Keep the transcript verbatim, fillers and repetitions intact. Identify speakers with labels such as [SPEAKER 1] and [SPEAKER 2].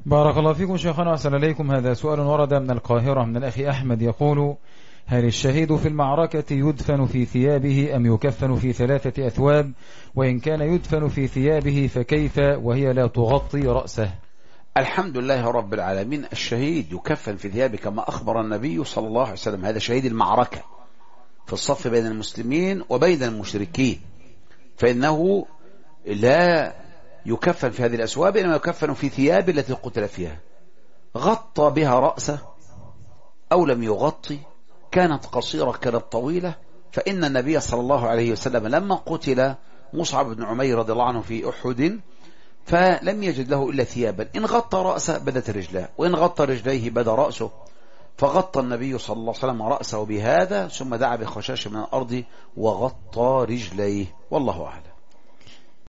[SPEAKER 1] بارك الله فيكم شيخنا وأحسن إليكم. هذا سؤال ورد من القاهرة من الأخ أحمد يقول: هل الشهيد في المعركة يدفن في ثيابه أم يكفن في ثلاثة أثواب؟ وإن كان يدفن في ثيابه فكيف وهي لا تغطي رأسه؟
[SPEAKER 2] الحمد لله رب العالمين. الشهيد يكفن في ثيابه كما أخبر النبي صلى الله عليه وسلم. هذا شهيد المعركة في الصف بين المسلمين وبين المشركين، فإنه لا يكفن في هذه الأثواب، إنما يكفن في ثياب التي قتل فيها. غطى بها رأسه أو لم يغطي، كانت قصيرة كانت طويلة، فإن النبي صلى الله عليه وسلم لما قتل مصعب بن عمير رضي الله عنه في أحد فلم يجد له إلا ثيابا، إن غطى رأسه بدت رجلاه، وإن غطى رجليه بدا رأسه، فغطى النبي صلى الله عليه وسلم رأسه بهذا ثم دعا بخشاش من الأرض وغطى رجليه، والله أعلم.